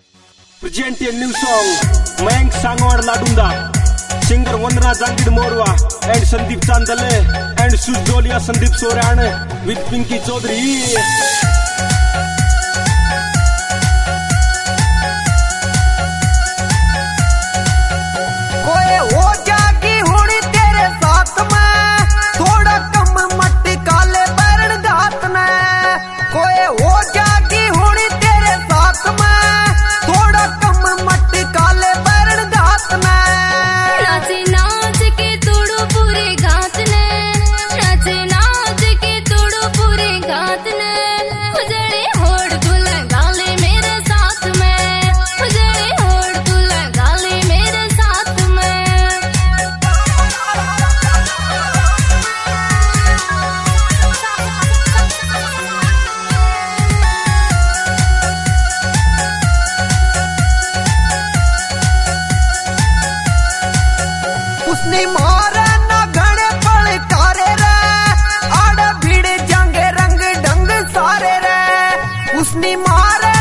Present a new song, Mayank Sangwar Ladunda, singer Vandana Jangid Morwa and Sandeep Chandale and Sujolia Sandeep Soran with Pinky Chaudhary. उसने मारा ना घड़े पल कारे रे, आड़ भीड़ जंग रंग ढंग सारे रे। उसने मारा